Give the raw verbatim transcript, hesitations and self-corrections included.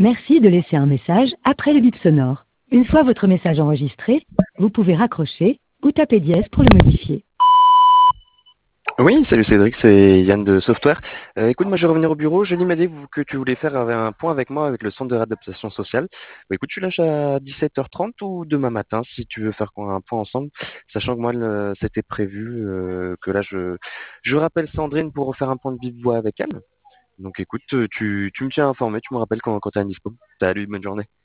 Merci de laisser un message après le bip sonore. Une fois votre message enregistré, vous pouvez raccrocher ou taper dièse pour le modifier. Oui, salut Cédric, c'est Yann de Software. Euh, écoute, moi je vais revenir au bureau. J'ai m'a dit que tu voulais faire un point avec moi avec le centre de réadaptation sociale. Bah, écoute, tu lâches à dix-sept heures trente ou demain matin si tu veux faire un point ensemble, sachant que moi le- c'était prévu euh, que là je je rappelle Sandrine pour refaire un point de vive voix avec elle. Donc écoute, tu, tu me tiens informé, tu me rappelles quand, quand tu as un dispo. Salut, bonne journée.